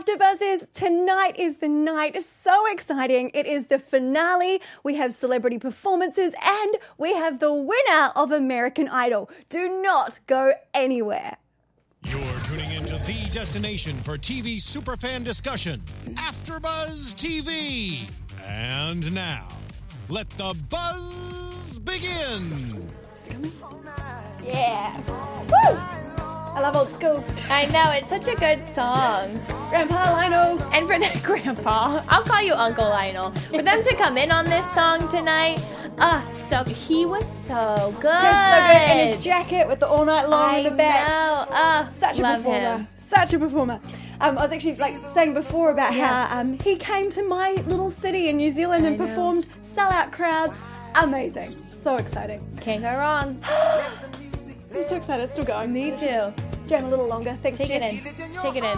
AfterBuzz is tonight is the night. It's so exciting. It is the finale. We have celebrity performances and we have the winner of American Idol. Do not go anywhere. You're tuning into the destination for TV superfan discussion, AfterBuzz TV. And now, let the buzz begin. It's coming. Yeah. Woo! I love old school. I know, it's such a good song. Grandpa Lionel. And for that Grandpa, I'll call you Uncle Lionel. For them to come in on this song tonight, so he was so good. He's so good. And his jacket with the all night long in the back. I know. Such a performer. Him. Such a performer. I was actually saying before about how he came to my little city in New Zealand and performed sellout crowds. Amazing. So exciting. Can't go wrong. I'm so excited. It's still going. Me too. Jam a little longer. Thanks, Take Jeff. it in. Take it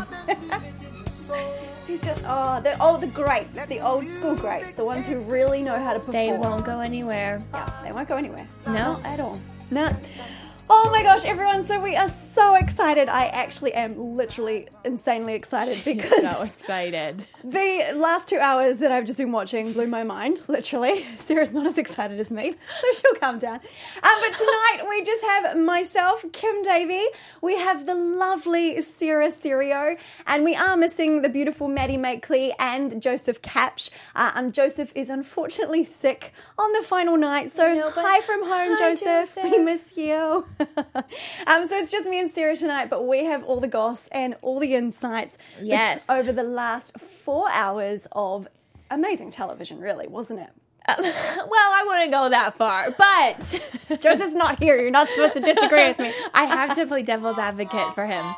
in. He's just, the greats, the old school greats, the ones who really know how to perform. They won't go anywhere. Yeah, they won't go anywhere. No? Not at all. No. Oh my gosh, everyone, so we are so excited. I actually am literally insanely excited because so excited. The last 2 hours that I've just been watching blew my mind, literally. Sarah's not as excited as me, so she'll calm down. But tonight we just have myself, Kim Davey, we have the lovely Sarah Serio, and we are missing the beautiful Maddie Makeley and Joseph Capsh. And Joseph is unfortunately sick on the final night, so hi from home, Joseph. We miss you. So it's just me and Sarah tonight, but we have all the goss and all the insights over the last 4 hours of amazing television, really, wasn't it? Well, I wouldn't go that far, but Joseph's not here. You're not supposed to disagree with me. I have to play devil's advocate for him.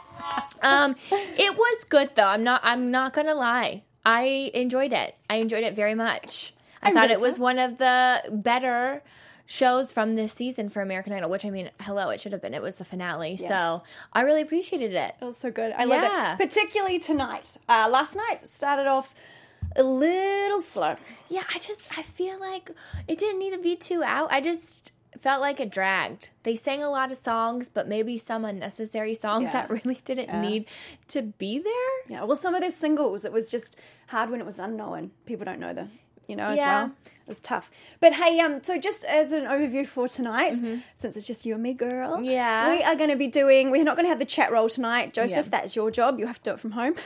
It was good though. I'm not gonna lie. I enjoyed it. I enjoyed it very much. I thought it was one of the better shows from this season for American Idol, which, I mean, hello, it should have been. It was the finale. Yes. So I really appreciated it. It was so good. I love it. Particularly tonight. Last night started off a little slow. Yeah, I feel like it didn't need to be 2 hours. I just felt like it dragged. They sang a lot of songs, but maybe some unnecessary songs that really didn't need to be there. Yeah, well, some of their singles, it was just hard when it was unknown. People don't know them. As well. It was tough. But hey, so just as an overview for tonight, since it's just you and me, girl, we are going to be we're not going to have the chat roll tonight. Joseph, that's your job. You have to do it from home.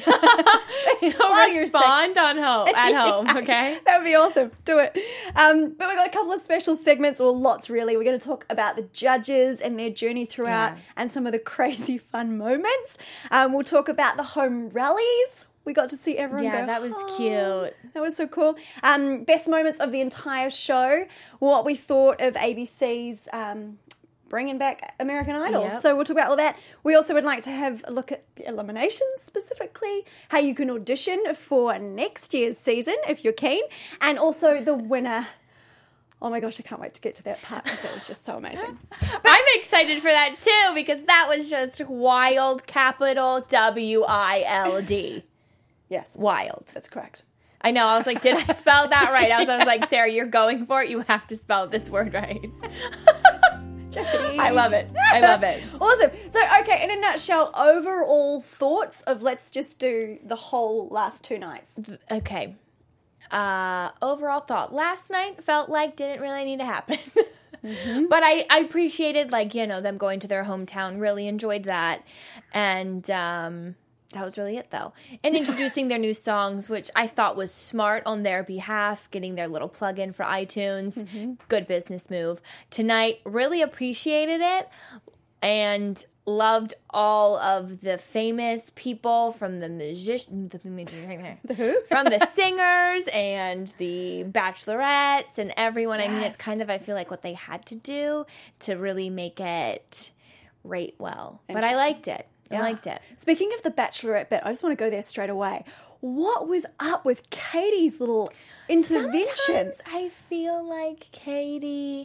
So respond at home, okay? That would be awesome. Do it. But we've got a couple of special segments, or lots really. We're going to talk about the judges and their journey throughout and some of the crazy fun moments. We'll talk about the home rallies. We got to see everyone go, that was cute. That was so cool. Best moments of the entire show, what we thought of ABC's bringing back American Idol. Yep. So we'll talk about all that. We also would like to have a look at the eliminations specifically, how you can audition for next year's season if you're keen, and also the winner. Oh my gosh, I can't wait to get to that part because that was just so amazing. I'm excited for that too because that was just wild, capital W-I-L-D. Yes. Wild. That's correct. I know. I was like, did I spell that right? I was like, Sarah, you're going for it. You have to spell this word right. Jeopardy. I love it. I love it. Awesome. So, okay, in a nutshell, overall thoughts of let's just do the whole last 2 nights. Okay. Overall thought. Last night felt like didn't really need to happen. But I appreciated, them going to their hometown. Really enjoyed that. And, that was really it, though. And introducing their new songs, which I thought was smart on their behalf, getting their little plug-in for iTunes. Good business move. Tonight, really appreciated it and loved all of the famous people from the musicians, from the singers and the bachelorettes and everyone. Yes. I mean, it's kind of, I feel like, what they had to do to really make it rate well. But I liked it. I liked it. Speaking of the Bachelorette bit, I just want to go there straight away. What was up with Katie's little intervention? Sometimes I feel like Katie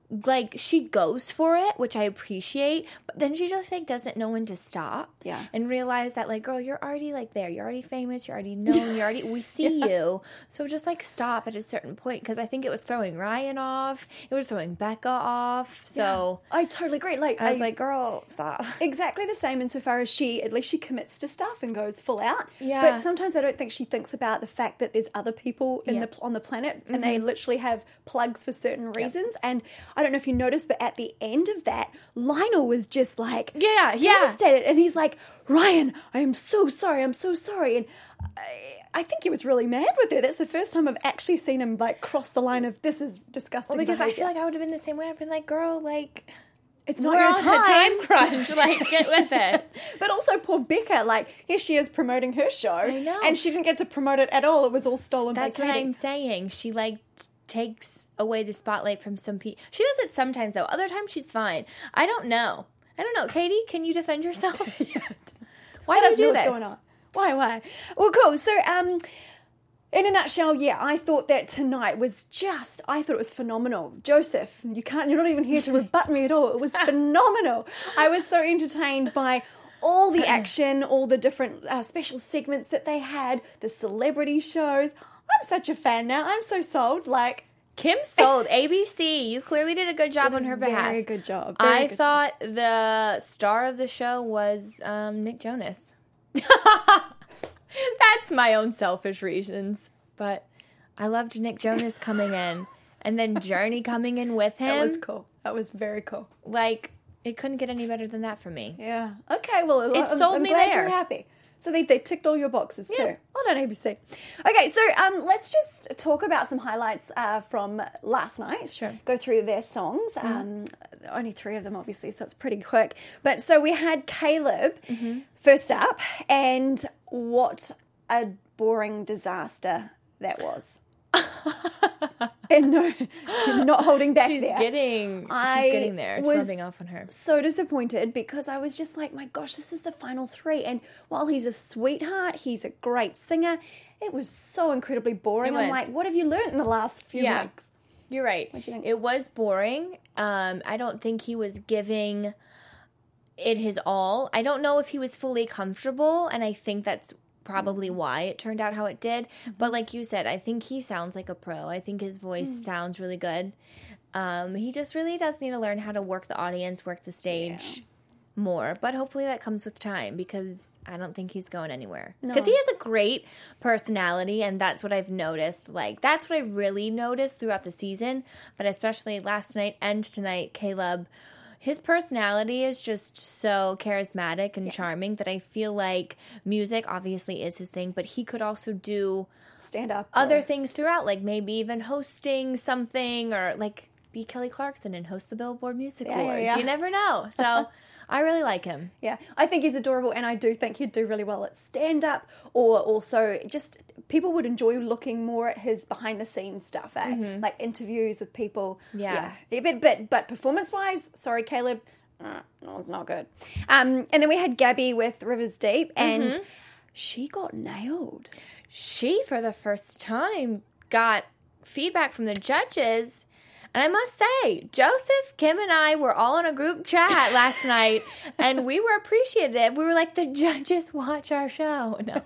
like, she goes for it, which I appreciate, but then she just, like, doesn't know when to stop. Yeah. And realize that, like, girl, you're already, like, there. You're already famous. You're already known. We see you. So just, like, stop at a certain point, because I think it was throwing Ryan off. It was throwing Becca off. So I totally agree. Like, I was like, girl, stop. Exactly the same insofar as at least she commits to stuff and goes full out. Yeah. But sometimes I don't think she thinks about the fact that there's other people on the planet, and they literally have plugs for certain reasons. And I don't know if you noticed, but at the end of that, Lionel was just like devastated. And he's like, Ryan, I am so sorry. I'm so sorry. And I think he was really mad with her. That's the first time I've actually seen him like cross the line of this is disgusting. Well, because behavior. I feel like I would have been the same way. I've been like, girl, like, it's not we're your on time. a time crunch. Like, get with it. But also poor Becca, like, here she is promoting her show. I know. And she didn't get to promote it at all. It was all stolen That's by Katie. what I'm saying. She, like, takes away the spotlight from some people. She does it sometimes, though. Other times, she's fine. I don't know. Katie, can you defend yourself? Why do you do this? What's going on? Why? Well, cool. So, in a nutshell, yeah, I thought that tonight was I thought it was phenomenal. Joseph, you're not even here to rebut me at all. It was phenomenal. I was so entertained by all the action, all the different special segments that they had, the celebrity shows. I'm such a fan now. I'm so sold. Like, Kim sold. ABC, you clearly did a good job on her behalf. Very good job. I thought the star of the show was Nick Jonas. That's my own selfish reasons. But I loved Nick Jonas coming in. And then Journey coming in with him. That was cool. That was very cool. Like, it couldn't get any better than that for me. Yeah. Okay, well, It sold I'm me glad there. you're happy. So they ticked all your boxes too. Yeah. Well done, ABC. Okay, so let's just talk about some highlights from last night. Sure. Go through their songs. Only 3 of them, obviously, so it's pretty quick. But so we had Caleb first up, and what a boring disaster that was. And no, not holding back She's there. getting there. It's rubbing off on her. So disappointed because I was just like, my gosh, this is the final 3. And while he's a sweetheart, he's a great singer. It was so incredibly boring. It I'm was. like, what have you learned in the last few weeks? You're right. What do you think? It was boring. I don't think he was giving it his all. I don't know if he was fully comfortable, and I think that's probably why it turned out how it did. But like you said, I think he sounds like a pro. I think his voice sounds really good. He just really does need to learn how to work the audience, work the stage more. But hopefully that comes with time, because I don't think he's going anywhere. Because he has a great personality, and that's what I've noticed. Like, that's what I really noticed throughout the season, but especially last night and tonight, Caleb, his personality is just so charismatic and charming that I feel like music obviously is his thing, but he could also do Stand up. other things throughout, like maybe even hosting something, or like be Kelly Clarkson and host the Billboard Music Awards. yeah. You never know. So I really like him. Yeah, I think he's adorable, and I do think he'd do really well at stand-up, or also just people would enjoy looking more at his behind-the-scenes stuff, like interviews with people. Yeah. But performance-wise, sorry, Caleb, no, it's not good. And then we had Gabby with Rivers Deep, and she got nailed. She, for the first time, got feedback from the judges. And I must say, Joseph, Kim, and I were all in a group chat last night, and we were appreciative. We were like, the judges watch our show. No.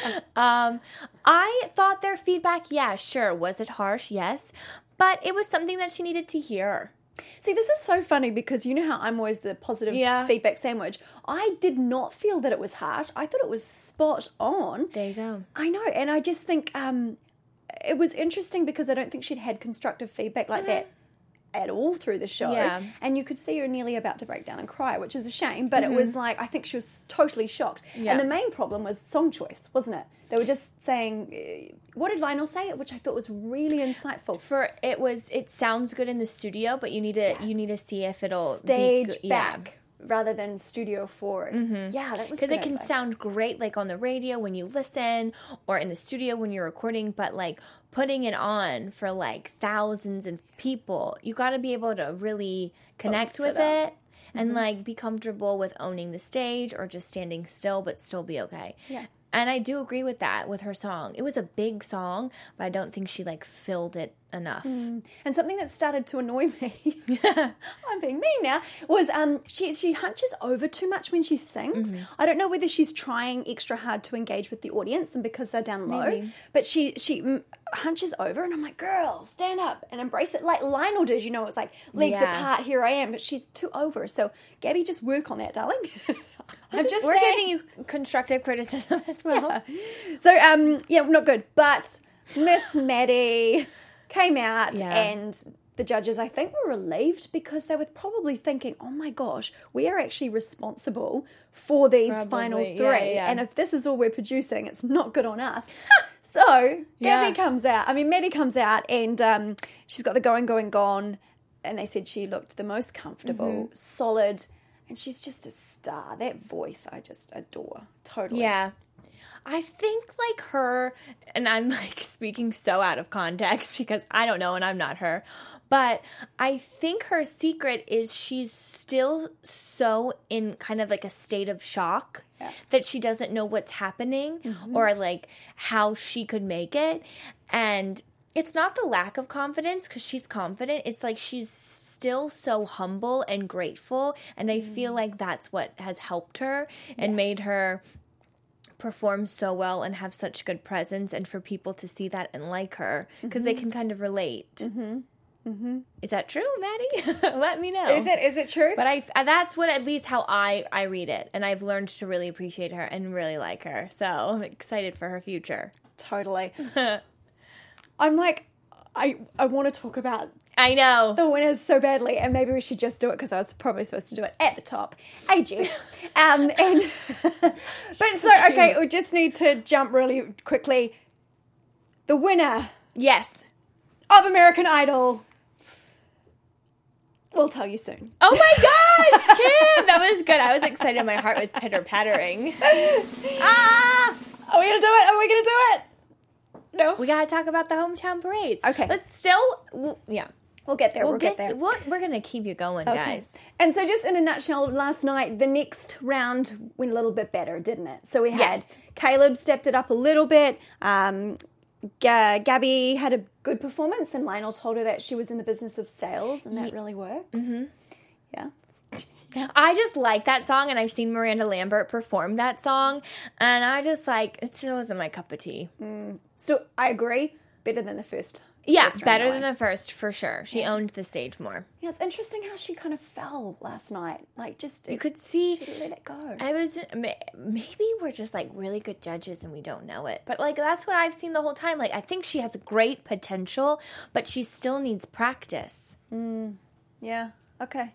I thought their feedback, yeah, sure. Was it harsh? Yes. But it was something that she needed to hear. See, this is so funny because you know how I'm always the positive feedback sandwich. I did not feel that it was harsh. I thought it was spot on. There you go. I know, and I just think it was interesting because I don't think she'd had constructive feedback like that at all through the show. Yeah. And you could see her nearly about to break down and cry, which is a shame, but it was like, I think she was totally shocked. Yeah. And the main problem was song choice, wasn't it? They were just saying, what did Lionel say? Which I thought was really insightful. It sounds good in the studio, but you need to see if it'll Stage be good. back rather than studio forward. Yeah, that was Because it can advice. sound great, like on the radio when you listen, or in the studio when you're recording, but like putting it on for like thousands of people, you got to be able to really connect with it and like be comfortable with owning the stage or just standing still but still be okay. Yeah. And I do agree with that with her song. It was a big song, but I don't think she like filled it enough. And something that started to annoy me, I'm being mean now, was she hunches over too much when she sings. I don't know whether she's trying extra hard to engage with the audience and because they're down low, Maybe. but she hunches over and I'm like, girl, stand up and embrace it like Lionel did. You know, it's like legs apart, here I am, but she's too over. So Gabby, just work on that, darling. We're giving you constructive criticism as well. Yeah. So, not good. But Miss Maddie came out and the judges, I think, were relieved because they were probably thinking, oh my gosh, we are actually responsible for these final three. Yeah. And if this is all we're producing, it's not good on us. So Maddie comes out and she's got the Going, Going, Gone. And they said she looked the most comfortable, solid. And she's just a star. That voice I just adore. Totally. Yeah. I think like her, and I'm like speaking so out of context because I don't know and I'm not her, but I think her secret is she's still so in kind of like a state of shock that she doesn't know what's happening or like how she could make it. And it's not the lack of confidence because she's confident. It's like she's still so humble and grateful, and I feel like that's what has helped her and made her perform so well and have such good presence, and for people to see that and like her because they can kind of relate. Is that true, Maddie? Let me know. Is it true? But that's what at least how I read it, and I've learned to really appreciate her and really like her, so I'm excited for her future. Totally. I'm like, I want to talk about I know. the winners so badly, and maybe we should just do it because I was probably supposed to do it at the top. AG. We just need to jump really quickly. The winner Yes. of American Idol. We'll tell you soon. Oh my gosh, Kim! That was good. I was excited. My heart was pitter-pattering. Are we going to do it? No. We got to talk about the hometown parades. Okay. But still, yeah. We'll get there. We'll get there. We're going to keep you going, guys. And so just in a nutshell, last night, the next round went a little bit better, didn't it? So we had Caleb stepped it up a little bit. Gabby had a good performance, and Lionel told her that she was in the business of sales, and that really works. Yeah. I just like that song, and I've seen Miranda Lambert perform that song, and I just like, it still wasn't my cup of tea. So I agree. Better than the first. Yeah, first better round than the first, for sure. She owned the stage more. Yeah, it's interesting how she kind of fell last night. Like, just... You could see... She let it go. Maybe we're just, like, really good judges and we don't know it. But, like, that's what I've seen the whole time. Like, I think she has great potential, but she still needs practice. Yeah. Okay.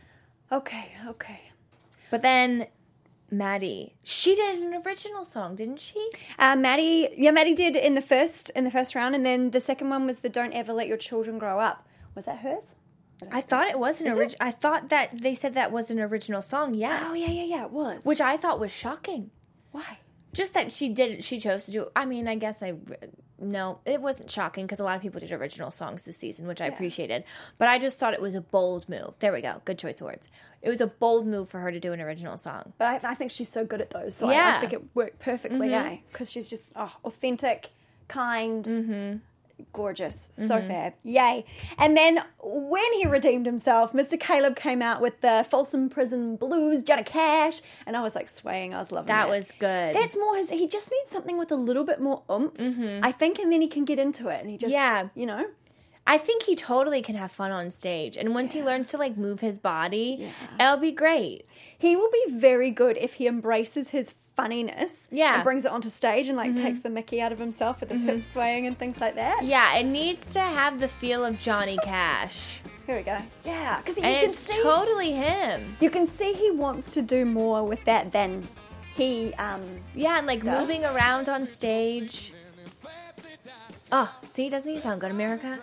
But then... Maddie, she did an original song, didn't she? Maddie did in the first round, and then the second one was the "Don't Ever Let Your Children Grow Up." Was that hers? I thought it was an original. I thought that they said that was an original song. Yes. Oh yeah, it was. Which I thought was shocking. Why? Just that she chose to do. I mean, I guess no, it wasn't shocking because a lot of people did original songs this season, which I appreciated. But I just thought it was a bold move. There we go. Good choice of words. It was a bold move for her to do an original song. But I think she's so good at those, so I think it worked perfectly, because she's just authentic, kind, gorgeous, so fab. Yay. And then when he redeemed himself, Mr. Caleb came out with the Folsom Prison Blues, Johnny Cash, and I was like swaying. I was loving that. That was good. That's more he just needs something with a little bit more oomph, I think, and then he can get into it, and he just, I think he totally can have fun on stage. And once he learns to, like, move his body, it'll be great. He will be very good if he embraces his funniness and brings it onto stage and, like, takes the mickey out of himself with his hip swaying and things like that. Yeah, it needs to have the feel of Johnny Cash. Here we go. Yeah, because it's totally him. You can see he wants to do more with that than he yeah, and, like, moving around on stage. Oh, see, doesn't he sound good, America?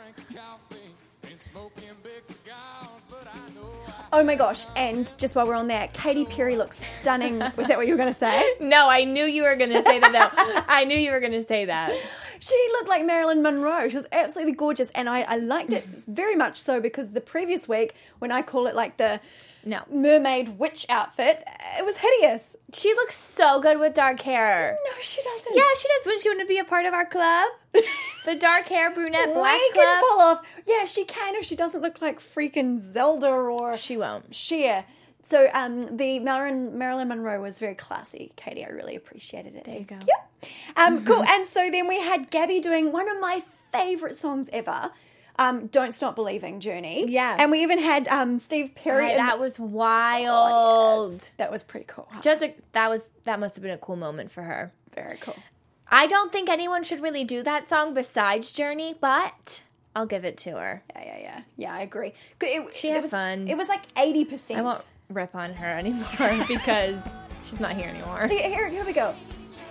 Oh my gosh, and just while we're on that, Katy Perry looks stunning. Was that what you were going to say? No, I knew you were going to say that. No, I knew you were going to say that. She looked like Marilyn Monroe. She was absolutely gorgeous, and I liked it very much so, because the previous week, when I call it like the mermaid witch outfit, it was hideous. She looks so good with dark hair. No, she doesn't. Yeah, she does. Wouldn't she want to be a part of our club? The dark hair, brunette, black we club. can pull off. Yeah, she can if she doesn't look like freaking Zelda or She won't. Cher. So the Marilyn Monroe was very classy, Katie. I really appreciated it. There you go. Yep. Cool. And so then we had Gabby doing one of my favorite songs ever, Don't Stop Believing, Journey. Yeah. And we even had Steve Perry. Right, that was wild. That was pretty cool. That must have been a cool moment for her. Very cool. I don't think anyone should really do that song besides Journey, but I'll give it to her. Yeah, I agree. She had fun. It was like 80%. I won't rip on her anymore because she's not here anymore. Here we go.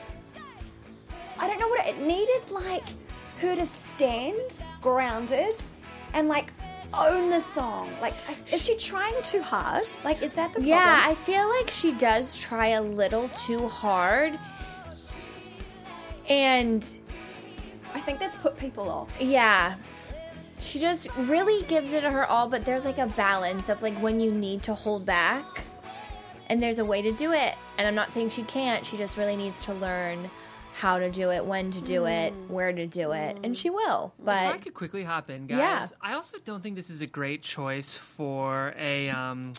I don't know what it needed, like, her to stand grounded and, like, own the song. Like, is she trying too hard? Like, is that the problem? Yeah, I feel like she does try a little too hard. And I think that's put people off. yeah, she just really gives it her all, but there's like a balance of like when you need to hold back, and there's a way to do it. And I'm not saying she can't, she just really needs to learn how to do it, when to do it, where to do it, and she will. But if I could quickly hop in, guys, Yeah. I also don't think this is a great choice for a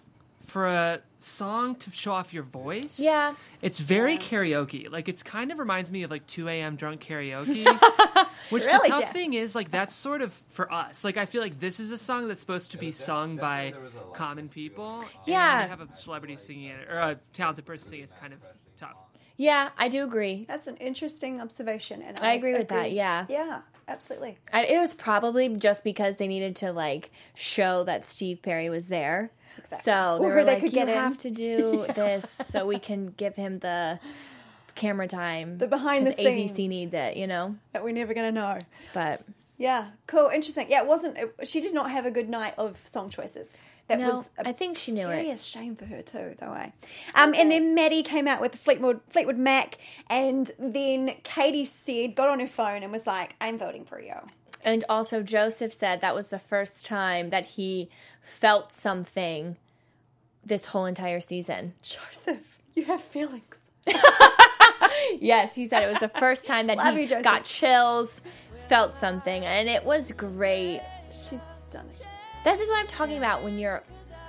song to show off your voice. yeah, It's very karaoke. Like, it's kind of reminds me of, like, 2 a.m. drunk karaoke. Which Really, the tough Jeff? thing is, like, that's sort of for us. Like, I feel like this is a song that's supposed to be sung by common people. Yeah. And to have a celebrity singing it, or a talented person singing it, it's kind of tough. yeah, I do agree. That's an interesting observation. And I agree with that, yeah. Yeah, absolutely. It was probably just because they needed to like show that Steve Perry was there. Exactly. So they Or were they like, could you get in." have to do this so we can give him the camera time. The behind the 'cause ABC scenes. needs it, you know? That we're never going to know. But Yeah, cool, interesting. Yeah, she did not have a good night of song choices. That No, was a I think she knew it. serious shame for her too, though. And then Maddie came out with Fleetwood Mac, and then Katie got on her phone and was like, "I'm voting for you." and also Joseph said that was the first time that he felt something this whole entire season. Joseph, you have feelings. Yes, he said it was the first time that Love he you, Joseph. got chills, felt something, and it was great. She's stunning. This is what I'm talking about when you're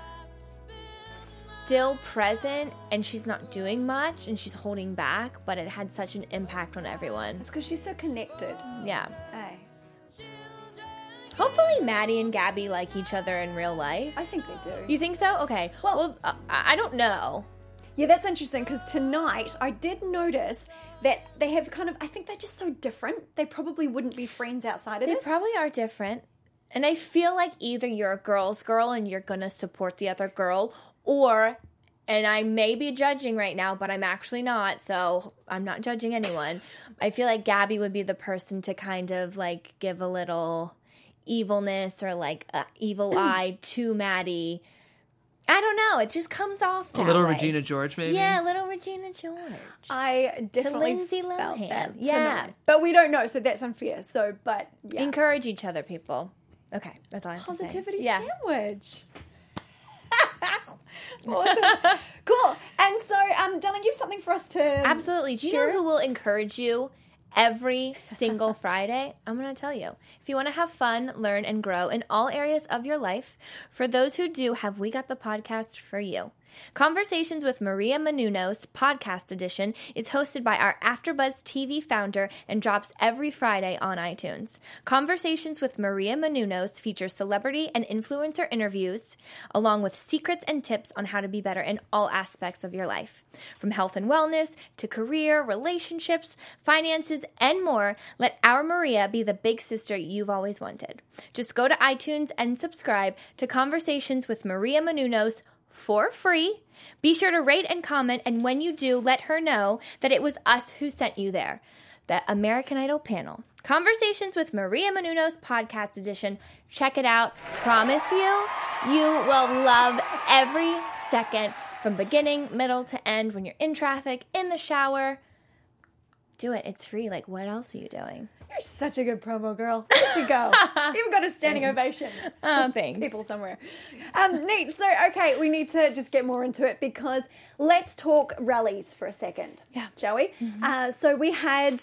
still present and she's not doing much and she's holding back, but it had such an impact on everyone. It's because she's so connected. Yeah. Hey, Hopefully Maddie and Gabby like each other in real life. I think they do. You think so? Okay. Well, I don't know. Yeah, that's interesting because tonight I did notice that they have I think they're just so different. They probably wouldn't be friends outside of They this. probably are different. And I feel like either you're a girl's girl and you're going to support the other girl, or, and I may be judging right now, but I'm actually not, so I'm not judging anyone. I feel like Gabby would be the person to kind of like give a little evilness or like evil eye to Maddie. I don't know. It just comes off that A little way. Regina George, maybe? Yeah, little Regina George. I definitely Lindsay felt Lohan. that Yeah. tonight. But we don't know, so that's unfair. So, but yeah. Encourage each other, people. Okay, that's all I have to say. Positivity Yeah. sandwich. Awesome. Cool. And so, Dylan, you have something for us to Absolutely. Do you know who will encourage you every single Friday? I'm going to tell you. If you want to have fun, learn, and grow in all areas of your life, for those who do, have we got the podcast for you. Conversations with Maria Menounos, podcast edition, is hosted by our AfterBuzz TV founder and drops every Friday on iTunes. Conversations with Maria Menounos features celebrity and influencer interviews, along with secrets and tips on how to be better in all aspects of your life. From health and wellness to career, relationships, finances, and more, let our Maria be the big sister you've always wanted. Just go to iTunes and subscribe to Conversations with Maria Menounos for free. Be sure to rate and comment, and when you do, let her know that it was us who sent you there. The American Idol panel. Conversations with Maria Menounos podcast edition. Check it out. Promise you will love every second from beginning, middle to end when you're in traffic, in the shower. do it. It's free. Like, what else are you doing? You're such a good promo girl. Where'd you go? You even got a standing ovation. Thanks. People somewhere. Neat. So, okay, we need to just get more into it because let's talk rallies for a second. Yeah. Shall we? So we had...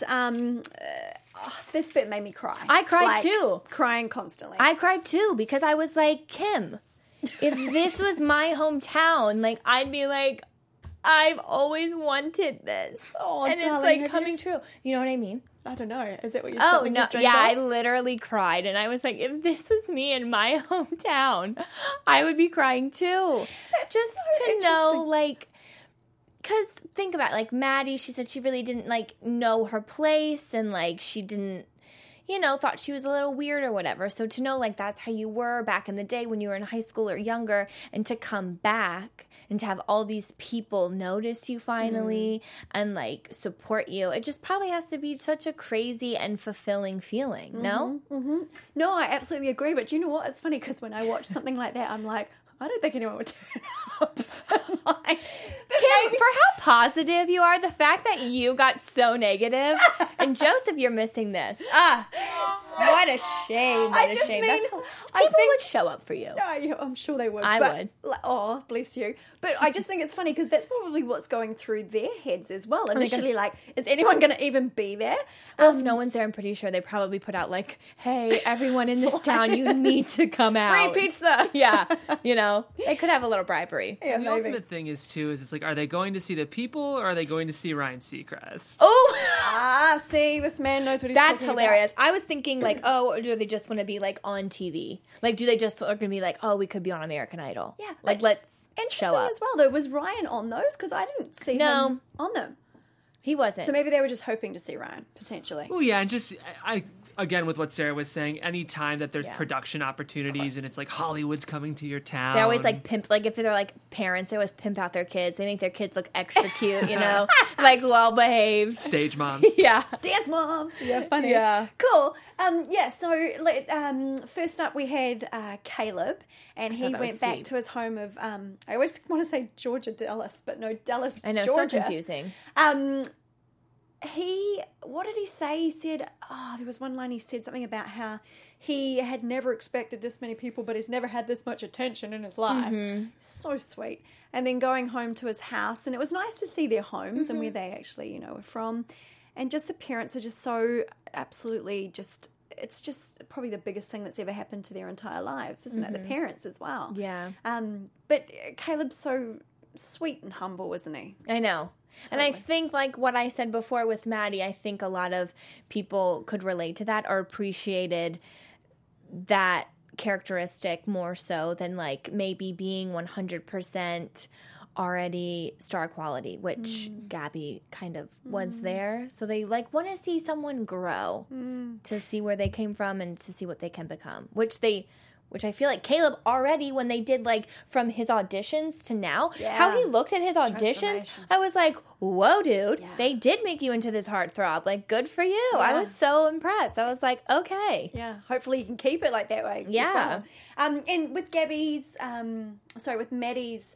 this bit made me cry. I cried too. Crying constantly. I cried too because I was like, Kim, if this was my hometown, like, I'd be like, I've always wanted this. Oh, and darling, it's like have coming true. You know what I mean? I don't know. Is it what you're Oh, something no. you've dreamed Yeah, I of? literally cried. And I was like, if this was me in my hometown, I would be crying too. Just so to know, interesting. like, because think about it, like, Maddie, she said she really didn't, like, know her place and, like, she didn't, you know, thought she was a little weird or whatever. So to know, like, that's how you were back in the day when you were in high school or younger, and to come back and to have all these people notice you finally and, like, support you, it just probably has to be such a crazy and fulfilling feeling, no? No, I absolutely agree. But do you know what? It's funny because when I watch something like that, I'm like, I don't think anyone would turn up. Like, Kim, for how positive you are, the fact that you got so negative, and Joseph, you're missing this. What a shame. What I a just shame. mean, People I think- would show up for you. No, I'm sure they would. I would. Oh, bless you. But I just think it's funny because that's probably what's going through their heads as well. Initially, like, is anyone going to even be there? Well, if no one's there, I'm pretty sure they probably put out, like, hey, everyone in this town, you need to come out. Free pizza. Yeah, you know, they could have a little bribery. Yeah, And the maybe. ultimate thing is too is it's like, are they going to see the people or are they going to see Ryan Seacrest? Oh, See, this man knows what he's that's talking hilarious. I was thinking, like, oh, or do they just want to be, like, on TV? Like, do they just are going to be like, oh, we could be on American Idol? Yeah, Like, but let's Interesting show up. as well, though. Was Ryan on those? Because I didn't see No. him on them. He wasn't. So maybe they were just hoping to see Ryan, potentially. Well, yeah, and just I again with what Sarah was saying, any time that there's Yeah. production opportunities and it's like Hollywood's coming to your town, They always like pimp, like if they're like parents, they always pimp out their kids. They make their kids look extra cute, you know, like well behaved. stage moms. Yeah. Dance moms. Yeah, funny. Yeah. Cool. So first up we had Caleb, and he thought that was went back sweet. to his home of, I always want to say Georgia, Dallas, but no, Dallas, I know, Georgia. so confusing. What did he say? He said, there was one line he said something about how he had never expected this many people, but he's never had this much attention in his life. So sweet. And then going home to his house, and it was nice to see their homes and where they actually, were from. And just the parents are just so absolutely it's just probably the biggest thing that's ever happened to their entire lives, isn't it? The parents as well. Yeah. But Caleb's so sweet and humble, isn't he? I know. And I think, like what I said before with Maddie, I think a lot of people could relate to that or appreciated that characteristic more so than, like, maybe being 100% already star quality, which Gabby kind of was there. So they, like, want to see someone grow to see where they came from and to see what they can become, which I feel like Caleb already, when they did, like, from his auditions to now, how he looked at his auditions, Transformation. I was like, whoa, dude, Yeah. they did make you into this heartthrob. Like, good for you. I Yeah. was so impressed. I was like, okay. Yeah, hopefully you can keep it like that way. Yeah. As well. And with with Maddie's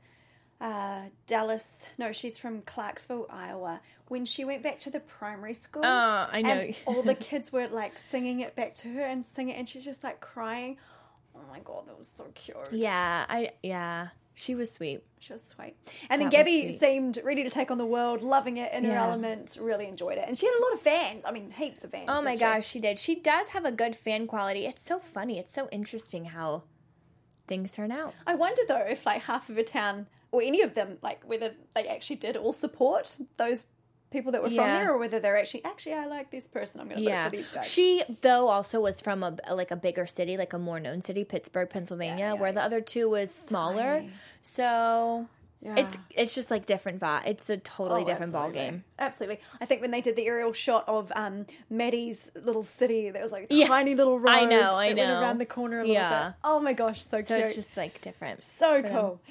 Dallas, no, she's from Clarksville, Iowa. When she went back to the primary school, I know. and all the kids were like singing it back to her and singing it, and she's just like crying. Oh my god, that was so cute. Yeah, she was sweet. She was sweet. And then That was Gabby sweet. seemed ready to take on the world, loving it in her Yeah. element, really enjoyed it. And she had a lot of fans. I mean, heaps of fans. Oh my didn't she? gosh, she did. She does have a good fan quality. It's so funny. It's so interesting how things turn out. I wonder though if like half of a town or any of them, like whether they actually did all support those people that were from Yeah. there, or whether they're actually I like this person, I'm going to vote Yeah. for these guys. She, though, also was from a bigger city, like a more known city, Pittsburgh, Pennsylvania, where the other two was smaller. Tiny. So Yeah. it's just like different vibe. It's a totally different ball absolutely. game. Absolutely. I think when they did the aerial shot of Maddie's little city, there was like a Yeah. tiny little road I know. that went around the corner a little Yeah. bit. Oh my gosh, so So cute. it's just like different. So cool.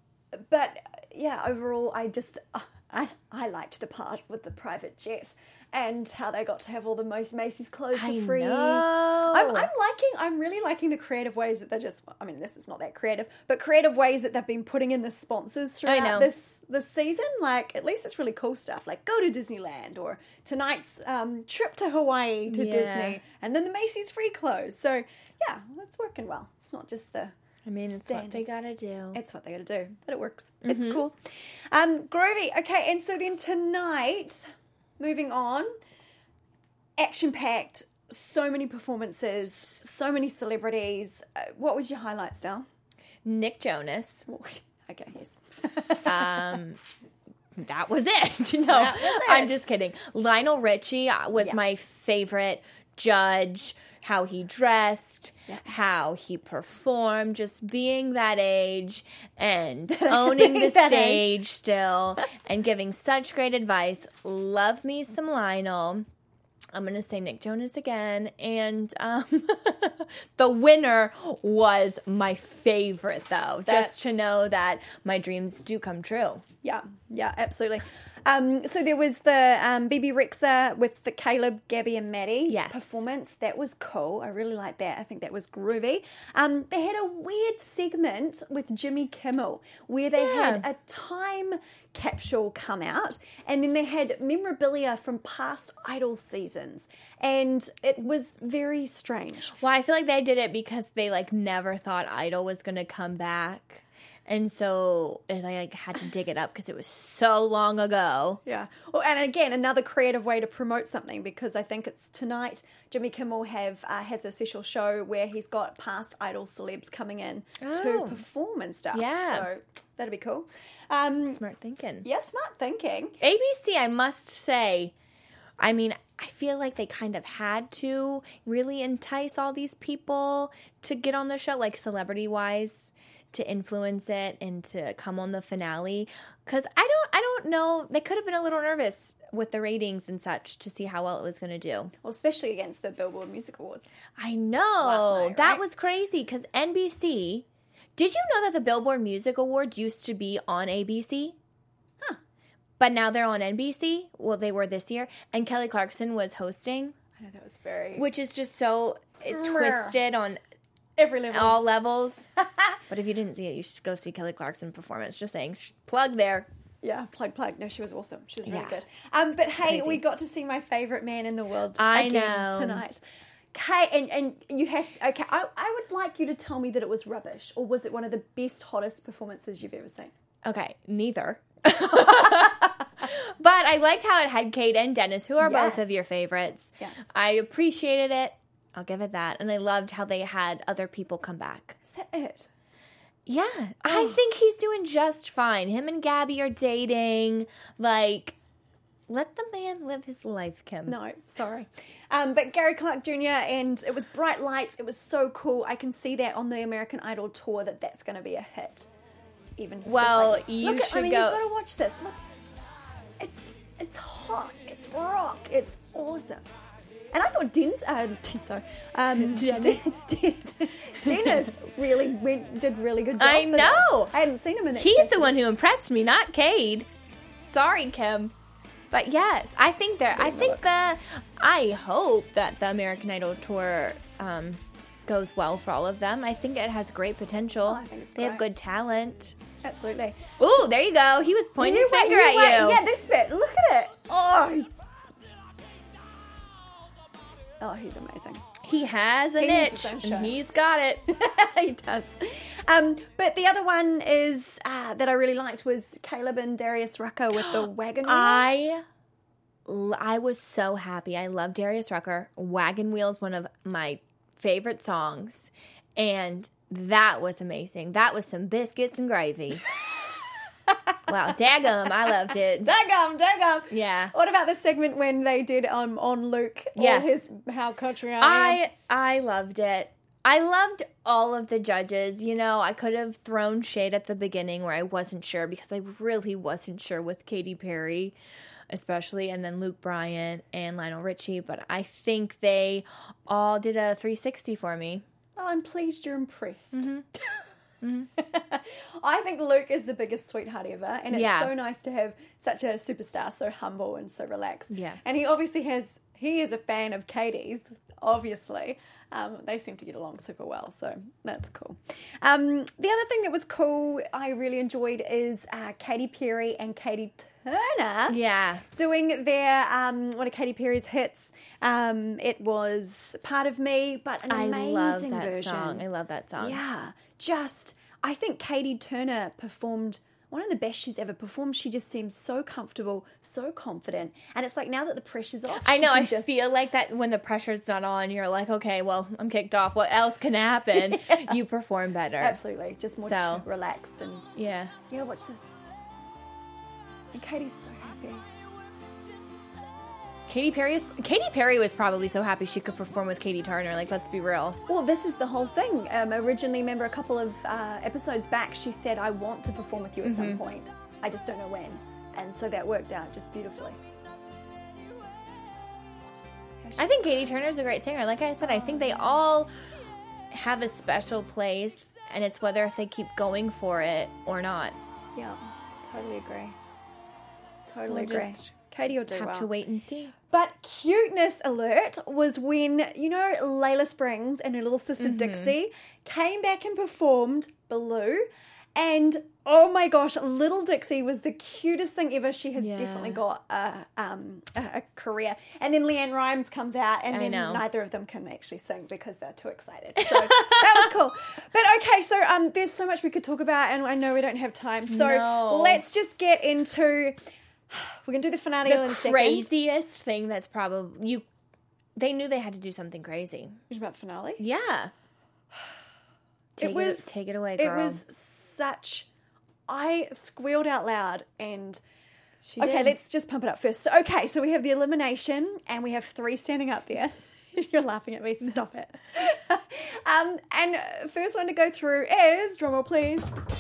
But yeah, overall, I liked the part with the private jet. and how they got to have all the most Macy's clothes for I free. know. I'm really liking the creative ways that they're just, I mean, this is not that creative, but creative ways that they've been putting in the sponsors throughout this season. Like, at least it's really cool stuff, like go to Disneyland, or tonight's trip to Hawaii to Disney, and then the Macy's free clothes. So yeah, that's working well. It's not just the it's what they gotta do. It's what they gotta do, but it works. It's cool. Groovy. Okay, and so then tonight, moving on, action-packed, so many performances, so many celebrities. What was your highlights, Del? Nick Jonas. Okay, yes. That was it. No, I'm just kidding. Lionel Richie was my favorite judge. How he dressed, how he performed, just being that age and owning the stage still and giving such great advice. Love me some Lionel. I'm going to say Nick Jonas again. And the winner was my favorite, though, just to know that my dreams do come true. Yeah, absolutely. So there was the BB Rexa with the Caleb, Gabby, and Maddie performance. That was cool. I really liked that. I think that was groovy. They had a weird segment with Jimmy Kimmel where they had a time capsule come out, and then they had memorabilia from past Idol seasons, and it was very strange. Well, I feel like they did it because they never thought Idol was going to come back. And so I had to dig it up because it was so long ago. Yeah. Well, and again, another creative way to promote something, because I think it's tonight Jimmy Kimmel has a special show where he's got past Idol celebs coming in to perform and stuff. Yeah. So that'd be cool. Smart thinking. Yeah, smart thinking. ABC, I must say, I mean, I feel like they kind of had to really entice all these people to get on the show, celebrity-wise, to influence it and to come on the finale, because I don't know, they could have been a little nervous with the ratings and such to see how well it was going to do. Well, especially against the Billboard Music Awards. I know last night, that right? was crazy, because NBC. Did you know that the Billboard Music Awards used to be on ABC? But now they're on NBC. Well, they were this year, and Kelly Clarkson was hosting. I know, that was very, which is just so twisted on every level, all levels. But if you didn't see it, you should go see Kelly Clarkson performance. Just saying, plug there. Yeah, plug. No, she was awesome. She was really good. But hey, we got to see my favorite man in the world again tonight. Okay, and you have. Okay, I would like you to tell me that it was rubbish, or was it one of the best, hottest performances you've ever seen? Okay, neither. But I liked how it had Kate and Dennis, who are both of your favorites. Yes. I appreciated it. I'll give it that. And I loved how they had other people come back. Is that it? Yeah. I think he's doing just fine. Him and Gabby are dating. Let the man live his life, Kim. No, sorry. But Gary Clark Jr., and it was bright lights. It was so cool. I can see that on the American Idol tour that's going to be a hit. Even you should go. You've got to watch this. Look, it's hot. It's rock. It's awesome. And I thought Dennis really did really good job. I know. I hadn't seen him in that. He's the one who impressed me, not Cade. Sorry, Kim. But yes, I think I hope that the American Idol tour goes well for all of them. I think it has great potential. I think it's they have good talent. Absolutely. Ooh, there you go. He was pointing his finger at you. Yeah, this bit. Look at it. He's amazing. He has a niche, and he's got it. He does. But the other one is that I really liked was Caleb and Darius Rucker with the Wagon Wheel. I was so happy. I love Darius Rucker. Wagon Wheel is one of my favorite songs, and that was amazing. That was some biscuits and gravy. Wow, daggum, I loved it. Daggum. Yeah. What about the segment when they did on Luke? Yes. How country I am? I loved it. I loved all of the judges. You know, I could have thrown shade at the beginning where I wasn't sure, because I really wasn't sure with Katy Perry, especially, and then Luke Bryan and Lionel Richie. But I think they all did a 360 for me. Well, I'm pleased you're impressed. I think Luke is the biggest sweetheart ever, and it's Yeah. so nice to have such a superstar, so humble and so relaxed. Yeah. And he is a fan of Katie's, obviously. They seem to get along super well, so that's cool. The other thing that was cool, I really enjoyed, is Katy Perry and Katie Turner Yeah. doing their one of Katy Perry's hits. It was Part of Me, but an amazing love that version. song. I love that song. Yeah, I think Katie Turner performed one of the best she's ever performed. She just seems so comfortable, so confident, and it's like now that the pressure's off, I know. she I can just feel like that when the pressure's not on, you're like, okay, well, I'm kicked off. What else can happen? You perform better. absolutely just more So- relaxed and Yeah. watch this. And Katie's so happy. Katy Perry was probably so happy she could perform with Katie Turner. Like, let's be real. Well, this is the whole thing. Originally, remember a couple of episodes back, she said, I want to perform with you at some point. I just don't know when. And so that worked out just beautifully. I think Katie Turner's a great singer. Like I said, I think they all have a special place, and it's whether if they keep going for it or not. Yeah, totally agree. Totally We'll agree. just Katie will do Have well. to wait and see. But cuteness alert was when, Layla Springs and her little sister Dixie came back and performed Baloo. And, oh my gosh, little Dixie was the cutest thing ever. She has Yeah. definitely got a career. And then Leanne Rimes comes out, and then know. neither of them can actually sing because they're too excited. So that was cool. But okay, so there's so much we could talk about, and I know we don't have time. So No. let's just get into... We're going to do the finale in a The second. craziest thing that's probably... They knew they had to do something crazy. Which about the finale? Yeah. Take it away, girl. It was such... I squealed out loud and... She Okay, did. let's just pump it up first. So we have the elimination and we have 3 standing up there. You're laughing at me. Stop it. And first one to go through is, drumroll please,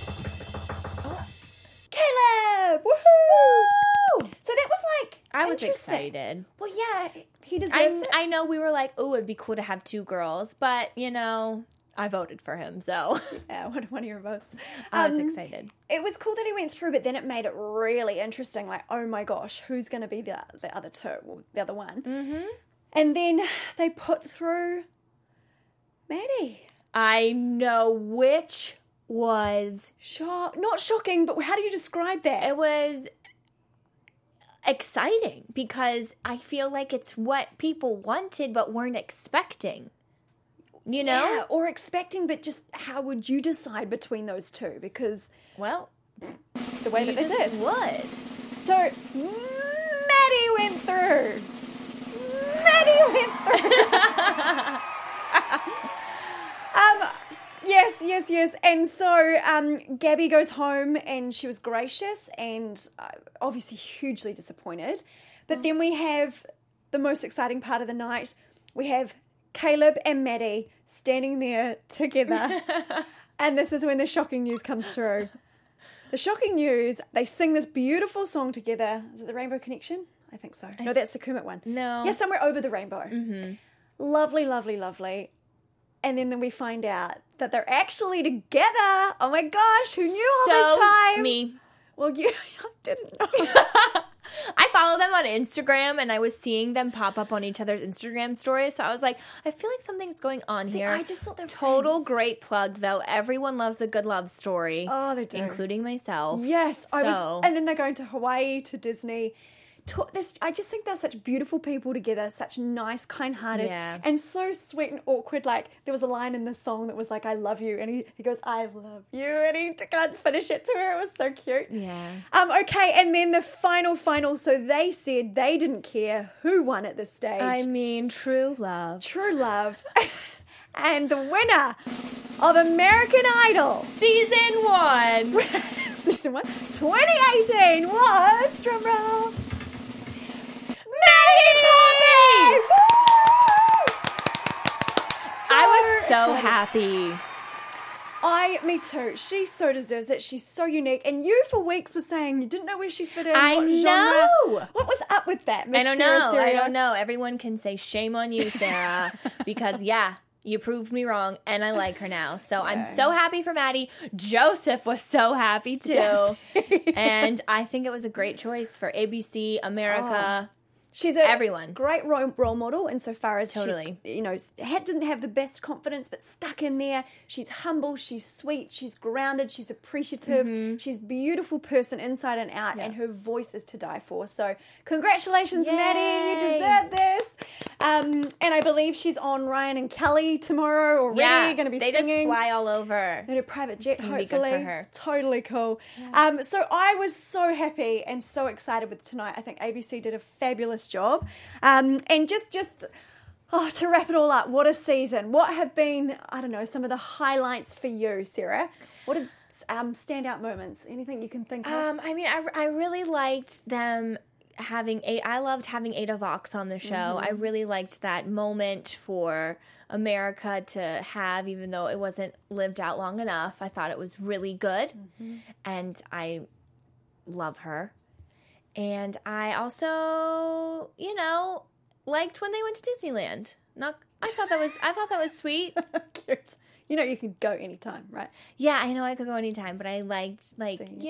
Caleb! Woohoo! So that was like I was interesting. excited. Well, yeah, he deserves it. I know we were like, oh, it'd be cool to have 2 girls, but, I voted for him, so Yeah, one of your votes. I was excited. It was cool that he went through, but then it made it really interesting. Like, oh my gosh, who's going to be the other 2, or the other one? Mm-hmm. And then they put through Maddie. I know, which was... Not shocking, but how do you describe that? It was exciting because I feel like it's what people wanted but weren't expecting. You know? Yeah, or expecting, but just how would you decide between those 2? Because Well, the way you that they just did. would. So, Maddie went through. Maddie went through. Yes. And so Gabby goes home and she was gracious and obviously hugely disappointed. But then we have the most exciting part of the night. We have Caleb and Maddie standing there together. And this is when the shocking news comes through. The shocking news, they sing this beautiful song together. Is it the Rainbow Connection? I think so. No, that's the Kermit one. No. Yeah, Somewhere Over the Rainbow. Mm-hmm. Lovely, lovely, lovely. And then we find out that they're actually together. Oh my gosh, who knew all this time? Me. Well, you didn't know. I follow them on Instagram and I was seeing them pop up on each other's Instagram stories. So I was like, I feel like something's going on here. I just thought they were Total friends. great plug, though. Everyone loves a good love story. Oh, they do. Including myself. Yes, So- and then they're going to Hawaii, to Disney. I just think they're such beautiful people together, such nice, kind-hearted, Yeah. and so sweet and awkward. Like, there was a line in the song that was like, I love you, and he goes, I love you, and he can't finish it to her. It was so cute. Yeah. Okay, and then the final, so they said they didn't care who won at this stage. I mean, true love. True love. And the winner of American Idol Season 1. Season 1, 2018 was, drumroll, Maddie Poppy! I was so excited. happy. Me too. She so deserves it. She's so unique. And you for weeks were saying you didn't know where she fit in. I what genre. know. What was up with that, Miss I don't Sarah know. Stereo? I don't know. Everyone can say shame on you, Sarah, because You proved me wrong, and I like her now. So I'm so happy for Maddie. Joseph was so happy, too. Yes. And I think it was a great choice for ABC, America. She's a everyone. Great role model insofar as totally. she's, doesn't have the best confidence, but stuck in there. She's humble, she's sweet, she's grounded, she's appreciative. She's a beautiful person inside and out, and her voice is to die for. So congratulations, Maddie. You deserve this. And I believe she's on Ryan and Kelly tomorrow already. Going to be singing. They just fly all over. In a private jet, hopefully. Be good for her. Totally cool. Yeah. So I was so happy and so excited with tonight. I think ABC did a fabulous job. And just to wrap it all up, what a season. What have been, some of the highlights for you, Sarah? What are standout moments? Anything you can think of? I really liked them I loved having Ada Vox on the show. I really liked that moment for America to have, even though it wasn't lived out long enough. I thought it was really good, and I love her. And I also, liked when they went to Disneyland. I thought that was sweet. Cute. You could go anytime, right? Yeah, I know I could go anytime, but I liked, and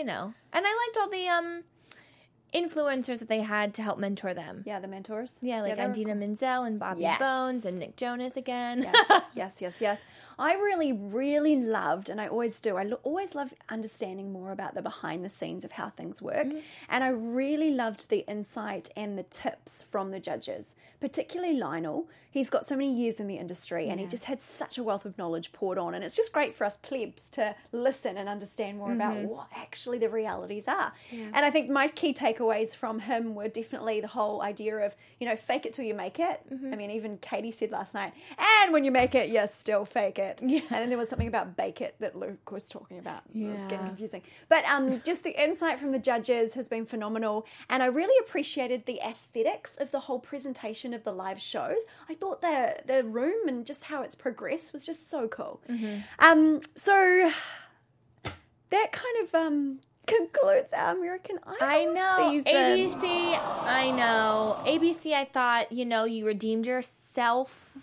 I liked all the influencers that they had to help mentor them. Yeah, the mentors. Yeah, like Idina Menzel and Bobby Bones and Nick Jonas again. Yes. I really, really loved, and I always do, I always love understanding more about the behind the scenes of how things work. And I really loved the insight and the tips from the judges, particularly Lionel. He's got so many years in the industry and he just had such a wealth of knowledge poured on. And it's just great for us plebs to listen and understand more about what actually the realities are. Yeah. And I think my key takeaways from him were definitely the whole idea of, fake it till you make it. I mean, even Katie said last night, and when you make it, you still fake it. Yeah. And then there was something about bake it that Luke was talking about. Yeah. It was getting confusing. But just the insight from the judges has been phenomenal. And I really appreciated the aesthetics of the whole presentation of the live shows. I thought the room and just how it's progressed was just so cool. So that kind of concludes our American Idol season. ABC, I thought, you redeemed yourself.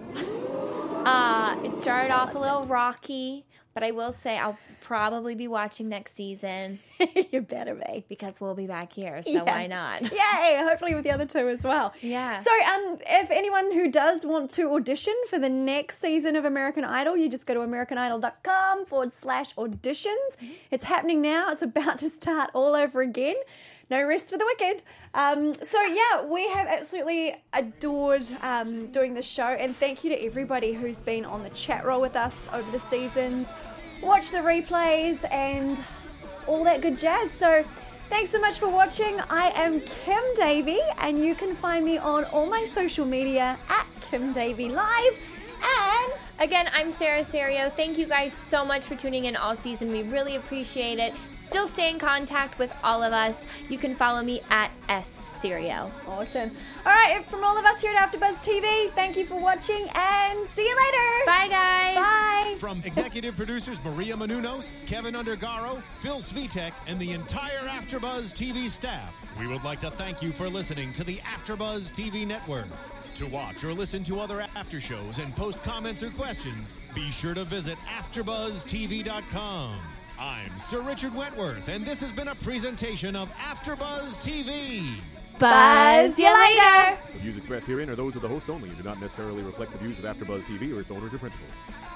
It started off a little rocky, but I will say I'll probably be watching next season. You better be. Because we'll be back here, so why not? Yay! Hopefully with the other two as well. Yeah. So if anyone who does want to audition for the next season of American Idol, you just go to americanidol.com/auditions. It's happening now. It's about to start all over again. No rest for the wicked. We have absolutely adored doing this show, and thank you to everybody who's been on the chat roll with us over the seasons, watch the replays, and all that good jazz. So thanks so much for watching. I am Kim Davey, and you can find me on all my social media at Kim Davey Live. And again, I'm Sarah Serio. Thank you guys so much for tuning in all season. We really appreciate it. Still stay in contact with all of us. You can follow me at SSerio. Awesome. All right, from all of us here at AfterBuzz TV, thank you for watching, and see you later. Bye, guys. Bye. From executive producers Maria Menounos, Kevin Undergaro, Phil Svitek, and the entire AfterBuzz TV staff, we would like to thank you for listening to the AfterBuzz TV network. To watch or listen to other after shows and post comments or questions, be sure to visit AfterBuzzTV.com. I'm Sir Richard Wentworth, and this has been a presentation of AfterBuzz TV. Buzz you later. The views expressed herein are those of the hosts only and do not necessarily reflect the views of AfterBuzz TV or its owners or principals.